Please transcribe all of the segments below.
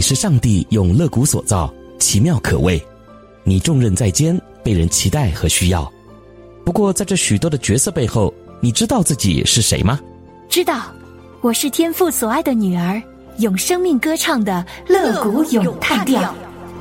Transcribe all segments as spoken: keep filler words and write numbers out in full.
你是上帝用肋骨所造，奇妙可畏。你重任在肩，被人期待和需要。不过在这许多的角色背后，你知道自己是谁吗？ 知道，我是天父所爱的女儿，用生命歌唱的肋骨咏叹调。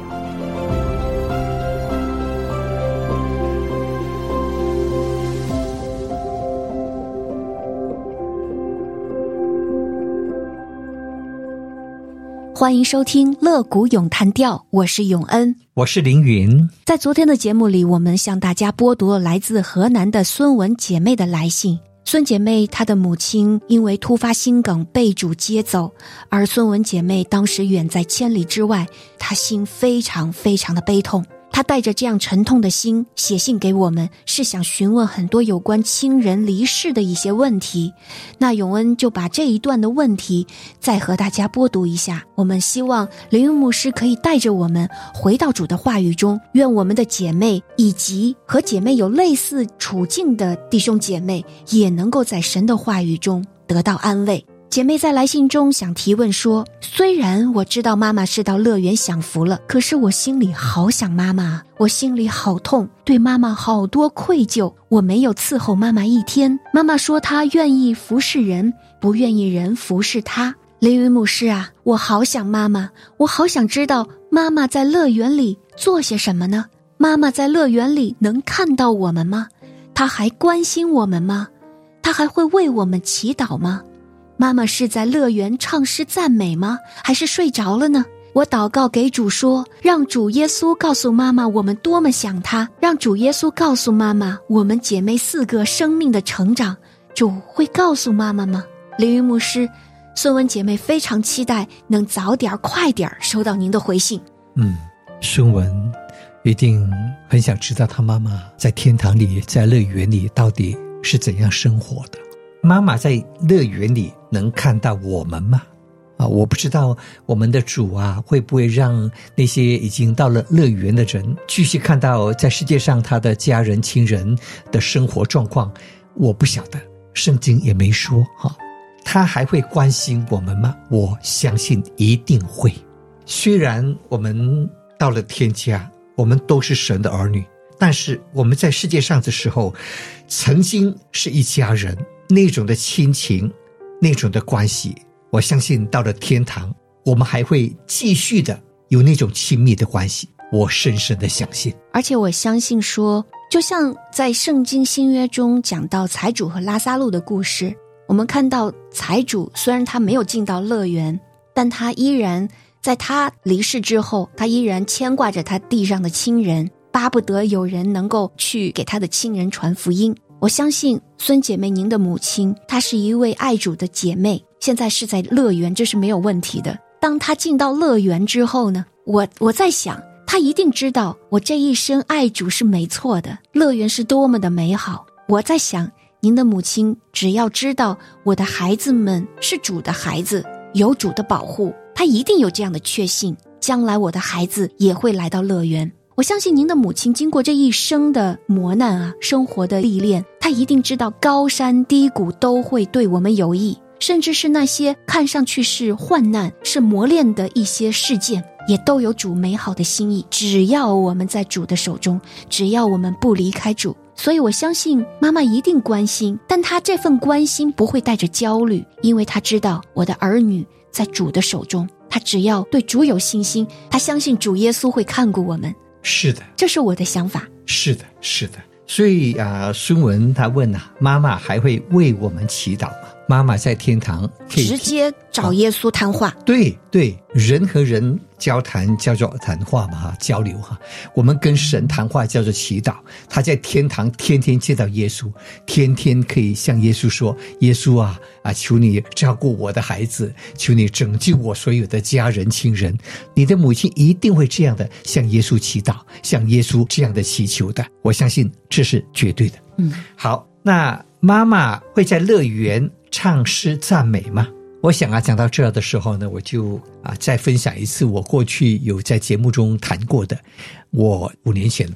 欢迎收听肋骨咏叹调，我是永恩， 我是凌云。 在昨天的节目里，我们向大家播读了来自河南的孙文姐妹的来信。孙姐妹她的母亲因为突发心梗被主接走，而孙文姐妹当时远在千里之外，她心非常非常的悲痛。她带着这样沉痛的心写信给我们，是想询问很多有关亲人离世的一些问题。那永恩就把这一段的问题再和大家播读一下。我们希望凌云牧师可以带着我们回到主的话语中，愿我们的姐妹以及和姐妹有类似处境的弟兄姐妹也能够在神的话语中得到安慰。姐妹在来信中想提问说，虽然我知道妈妈是到乐园享福了，可是我心里好想妈妈，我心里好痛，对妈妈好多愧疚，我没有伺候妈妈一天。妈妈说她愿意服侍人，不愿意人服侍她。凌云牧师啊，我好想妈妈，我好想知道妈妈在乐园里做些什么呢？妈妈在乐园里能看到我们吗？她还关心我们吗？她还会为我们祈祷吗？妈妈是在乐园唱诗赞美吗？还是睡着了呢？我祷告给主说，让主耶稣告诉妈妈我们多么想她，让主耶稣告诉妈妈我们姐妹四个生命的成长。主会告诉妈妈吗？凌云牧师，孙文姐妹非常期待能早点快点收到您的回信。 嗯，孙文一定很想知道她妈妈在天堂里，在乐园里到底是怎样生活的。妈妈在乐园里能看到我们吗？啊，我不知道我们的主啊，会不会让那些已经到了乐园的人继续看到在世界上他的家人亲人的生活状况？我不晓得，圣经也没说哈。他还会关心我们吗？我相信一定会。虽然我们到了天家，我们都是神的儿女，但是我们在世界上的时候，曾经是一家人。那种的亲情，那种的关系，我相信到了天堂，我们还会继续的有那种亲密的关系，我深深的相信。 而且我相信说，就像在圣经新约中讲到财主和拉撒路的故事，我们看到财主虽然他没有进到乐园，但他依然在他离世之后，他依然牵挂着他地上的亲人，巴不得有人能够去给他的亲人传福音。我相信孙姐妹您的母亲，她是一位爱主的姐妹，现在是在乐园，这是没有问题的。当她进到乐园之后呢，我我在想，她一定知道我这一生爱主是没错的，乐园是多么的美好。我在想，您的母亲只要知道我的孩子们是主的孩子，有主的保护，她一定有这样的确信，将来我的孩子也会来到乐园。我相信您的母亲经过这一生的磨难啊，生活的历练，她一定知道高山低谷都会对我们有益，甚至是那些看上去是患难是磨练的一些事件，也都有主美好的心意，只要我们在主的手中，只要我们不离开主。所以我相信妈妈一定关心，但她这份关心不会带着焦虑，因为她知道我的儿女在主的手中，她只要对主有信心，她相信主耶稣会看顾我们。 是的， 这是我的想法。 是的，是的。所以啊、呃，孙文他问啊，妈妈还会为我们祈祷吗？妈妈在天堂可以直接找耶稣谈话。 啊、对对，人和人交谈叫做谈话嘛，哈，交流哈。我们跟神谈话叫做祈祷。他在天堂天天见到耶稣，天天可以向耶稣说：“耶稣啊啊，求你照顾我的孩子，求你拯救我所有的家人亲人。”你的母亲一定会这样的向耶稣祈祷，向耶稣这样的祈求的。我相信这是绝对的。 嗯， 好，那妈妈会在乐园唱诗赞美吗？我想啊，讲到这儿的时候呢，我就啊再分享一次我过去有在节目中谈过的，我五年前吧，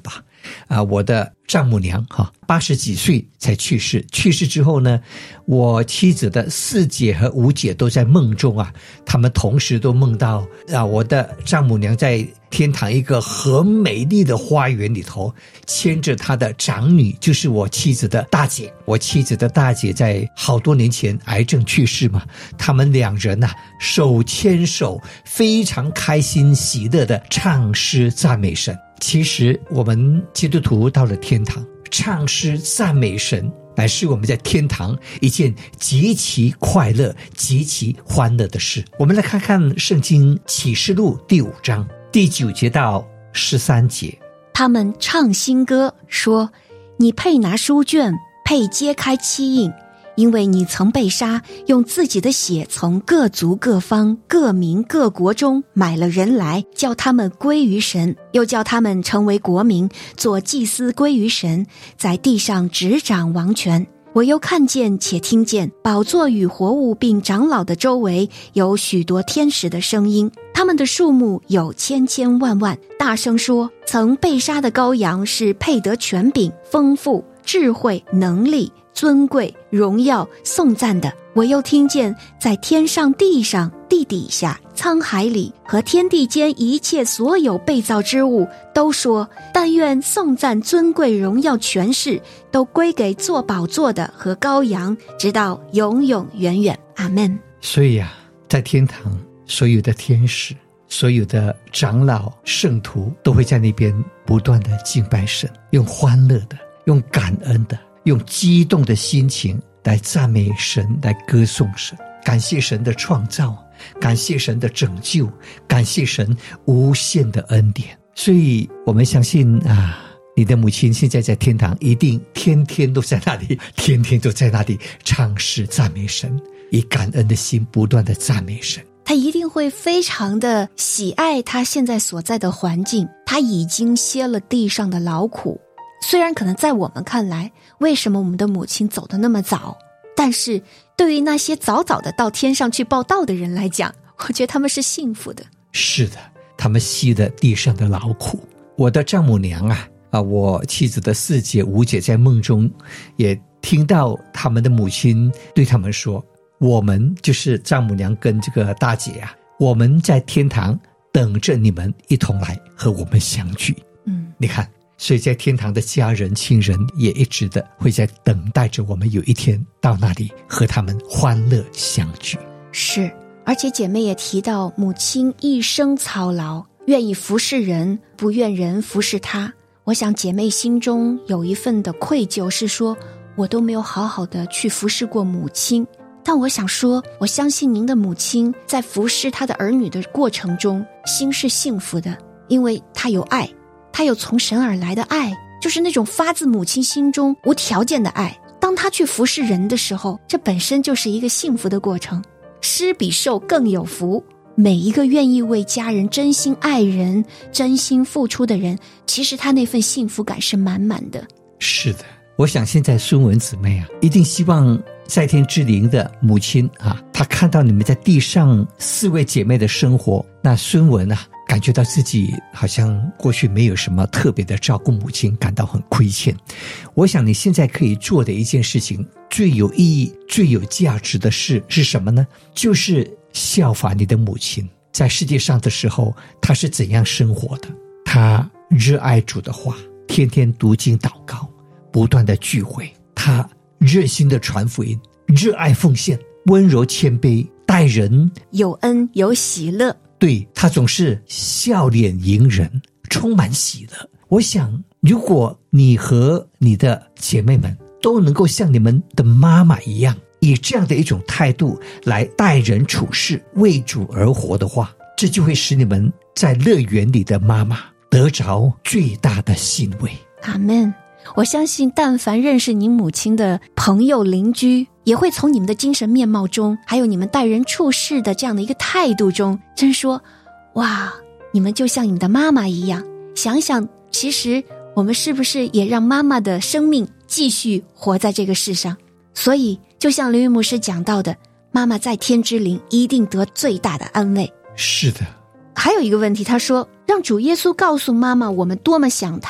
啊，我的丈母娘哈，八十几岁才去世。去世之后呢，我妻子的四姐和五姐都在梦中啊，他们同时都梦到啊，我的丈母娘在天堂一个很美丽的花园里头，牵着她的长女，就是我妻子的大姐。我妻子的大姐在好多年前癌症去世嘛，他们两人啊手牵手，非常开心喜乐的唱诗赞美神。其实我们基督徒到了天堂，唱诗赞美神乃是我们在天堂一件极其快乐极其欢乐的事。我们来看看圣经启示录第五章第九节到十三节。 他们唱新歌说，你配拿书卷，配揭开七印，因为你曾被杀，用自己的血从各族各方各民各国中买了人来，叫他们归于神，又叫他们成为国民，做祭司归于神，在地上执掌王权。我又看见且听见宝座与活物并长老的周围有许多天使的声音，他们的数目有千千万万，大声说，曾被杀的羔羊是配得权柄、丰富、智慧、能力、尊贵、荣耀、颂赞的。我又听见在天上地上地底下沧海里和天地间一切所有被造之物都说，但愿颂赞尊贵荣耀权势都归给坐宝座的和羔羊，直到永永远远。阿们。 所以啊，在天堂所有的天使所有的长老圣徒都会在那边不断的敬拜神，用欢乐的用感恩的用激动的心情来赞美神，来歌颂神，感谢神的创造，感谢神的拯救，感谢神无限的恩典。所以我们相信啊，你的母亲现在在天堂一定天天都在那里，天天都在那里唱诗赞美神，以感恩的心不断的赞美神。 他一定会非常的喜爱他现在所在的环境，他已经歇了地上的劳苦。虽然可能在我们看来，为什么我们的母亲走得那么早，但是对于那些早早的到天上去报道的人来讲，我觉得他们是幸福的。 是的，他们吸了地上的劳苦。我的丈母娘啊，啊，我妻子的四姐五姐在梦中也听到他们的母亲对他们说，我们就是丈母娘跟这个大姐啊，我们在天堂等着你们一同来和我们相聚。 嗯， 你看，所以在天堂的家人亲人也一直的会在等待着我们有一天到那里和他们欢乐相聚。 是，而且姐妹也提到，母亲一生操劳，愿意服侍人，不愿人服侍她。我想姐妹心中有一份的愧疚，是说我都没有好好的去服侍过母亲。但我想说，我相信您的母亲在服侍她的儿女的过程中，心是幸福的，因为她有爱，她有从神而来的爱，就是那种发自母亲心中无条件的爱。当她去服侍人的时候，这本身就是一个幸福的过程。施比受更有福，每一个愿意为家人真心爱人、真心付出的人，其实他那份幸福感是满满的。 是的，我想现在孙文姊妹啊，一定希望在天之灵的母亲啊，她看到你们在地上四位姐妹的生活，那孙文啊，感觉到自己好像过去没有什么特别的照顾母亲，感到很亏欠。我想你现在可以做的一件事情，最有意义最有价值的事是什么呢？就是效法你的母亲在世界上的时候，她是怎样生活的。她热爱主的话，天天读经祷告，不断的聚会，她热心的传福音，热爱奉献，温柔谦卑，待人有恩有喜乐。 对，她总是笑脸迎人，充满喜乐。我想如果你和你的姐妹们都能够像你们的妈妈一样，以这样的一种态度来待人处事，为主而活的话，这就会使你们在乐园里的妈妈得着最大的欣慰。 阿们。我相信但凡认识您母亲的朋友邻居，也会从你们的精神面貌中，还有你们待人处事的这样的一个态度中，真说哇，你们就像你们的妈妈一样。想想其实我们是不是也让妈妈的生命继续活在这个世上。所以就像刘玉牧师讲到的，妈妈在天之灵一定得最大的安慰。 是的。 还有一个问题，他说让主耶稣告诉妈妈我们多么想他，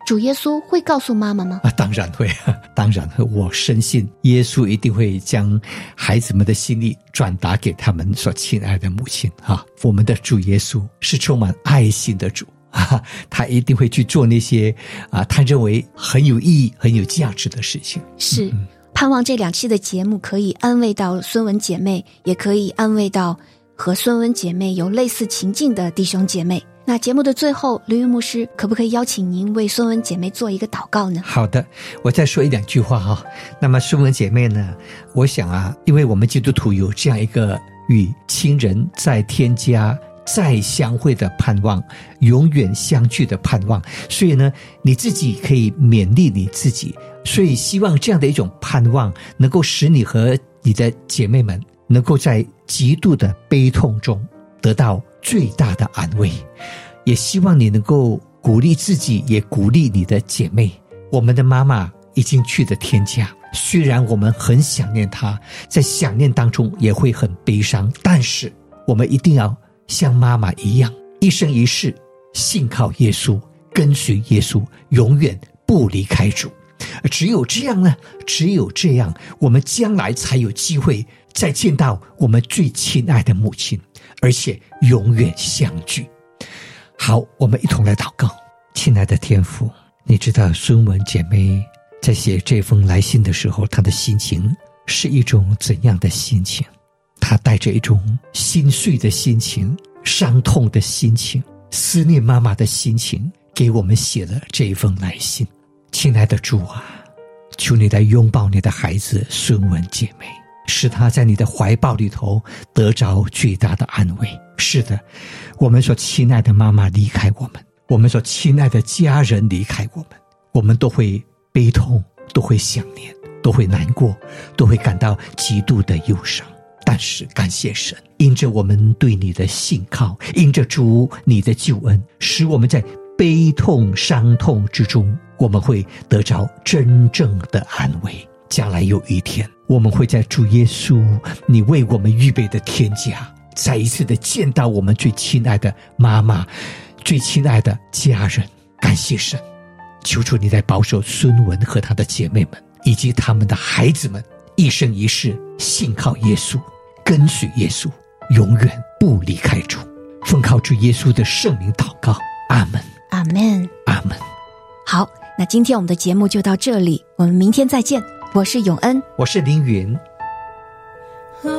主耶稣会告诉妈妈吗？ 啊，当然会，当然会。我深信耶稣一定会将孩子们的心意转达给他们所亲爱的母亲啊。我们的主耶稣是充满爱心的主啊，他一定会去做那些啊他认为很有意义、很有价值的事情。 是。 嗯盼望这两期的节目可以安慰到孙文姐妹，也可以安慰到和孙文姐妹有类似情境的弟兄姐妹。那节目的最后，刘云牧师可不可以邀请您为孙文姐妹做一个祷告呢？ 好的，我再说一两句话哈。那么孙文姐妹呢，我想啊，因为我们基督徒有这样一个与亲人在天家再相会的盼望，永远相聚的盼望，所以呢，你自己可以勉励你自己，所以希望这样的一种盼望能够使你和你的姐妹们能够在极度的悲痛中得到最大的安慰，也希望你能够鼓励自己，也鼓励你的姐妹。我们的妈妈已经去了天家，虽然我们很想念她，在想念当中也会很悲伤，但是我们一定要像妈妈一样，一生一世信靠耶稣，跟随耶稣，永远不离开主。只有这样呢，只有这样，我们将来才有机会再见到我们最亲爱的母亲，而且永远相聚。好，我们一同来祷告。亲爱的天父，你知道孙文姐妹在写这封来信的时候，她的心情是一种怎样的心情？她带着一种心碎的心情，伤痛的心情，思念妈妈的心情，给我们写了这一封来信。亲爱的主啊，求你来拥抱你的孩子孙文姐妹，使她在你的怀抱里头得着最大的安慰。是的，我们所亲爱的妈妈离开我们，我们所亲爱的家人离开我们，我们都会悲痛，都会想念，都会难过，都会感到极度的忧伤。但是感谢神，因着我们对你的信靠，因着主你的救恩，使我们在悲痛伤痛之中，我们会得着真正的安慰。将来有一天，我们会在主耶稣你为我们预备的天家，再一次的见到我们最亲爱的妈妈，最亲爱的家人。感谢神，求主你来保守孙文和他的姐妹们以及他们的孩子们，一生一世信靠耶稣，跟随耶稣，永远不离开主。奉靠主耶稣的圣名祷告，阿们， 阿们， 阿们。 好，那今天我们的节目就到这里，我们明天再见。我是永恩， 我是凌云。 哦，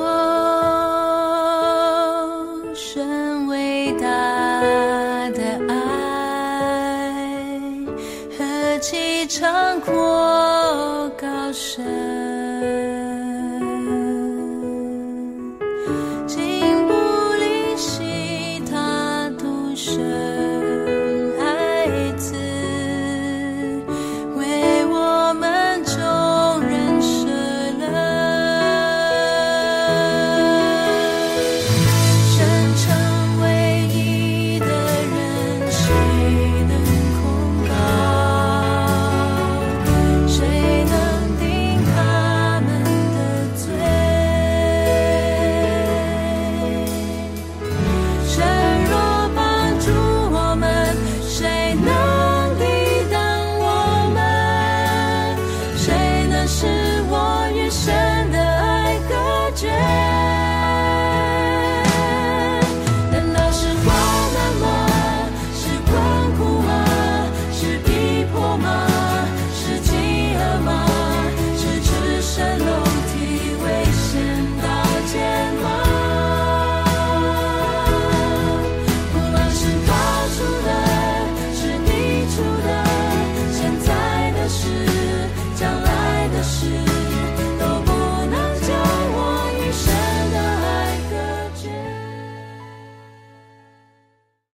神伟大的爱，何其长阔高深，竟不吝惜他独生孩子，为我们众人舍了。神成唯一的人，谁能控告？谁能定他们的罪？神若帮助我们，谁能抵挡我们？谁能使我与神的爱隔绝？